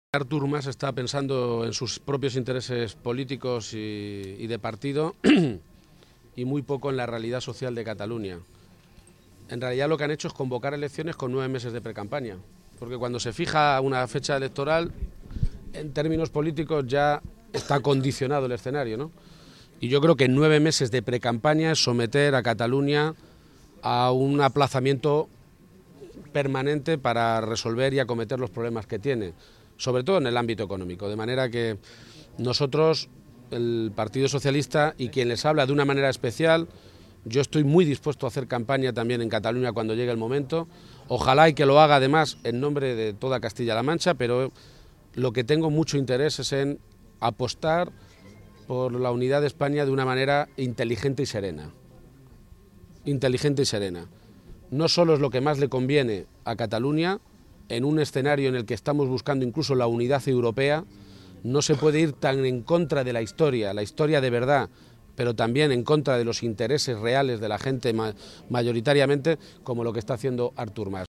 Artur Mas está pensando en sus propios intereses políticos y de partido y muy poco en la realidad social de Cataluña. En realidad lo que han hecho es convocar elecciones con 9 meses de precampaña, porque cuando se fija una fecha electoral, en términos políticos ya está condicionado el escenario, ¿no? Y yo creo que 9 meses de precampaña es someter a Cataluña a un aplazamiento permanente para resolver y acometer los problemas que tiene, sobre todo en el ámbito económico, de manera que nosotros, el Partido Socialista y quien les habla de una manera especial, yo estoy muy dispuesto a hacer campaña también en Cataluña cuando llegue el momento, ojalá y que lo haga además en nombre de toda Castilla-La Mancha, pero lo que tengo mucho interés es en apostar por la unidad de España de una manera inteligente y serena. Inteligente y serena. No solo es lo que más le conviene a Cataluña, en un escenario en el que estamos buscando incluso la unidad europea, no se puede ir tan en contra de la historia de verdad, pero también en contra de los intereses reales de la gente mayoritariamente, como lo que está haciendo Artur Mas.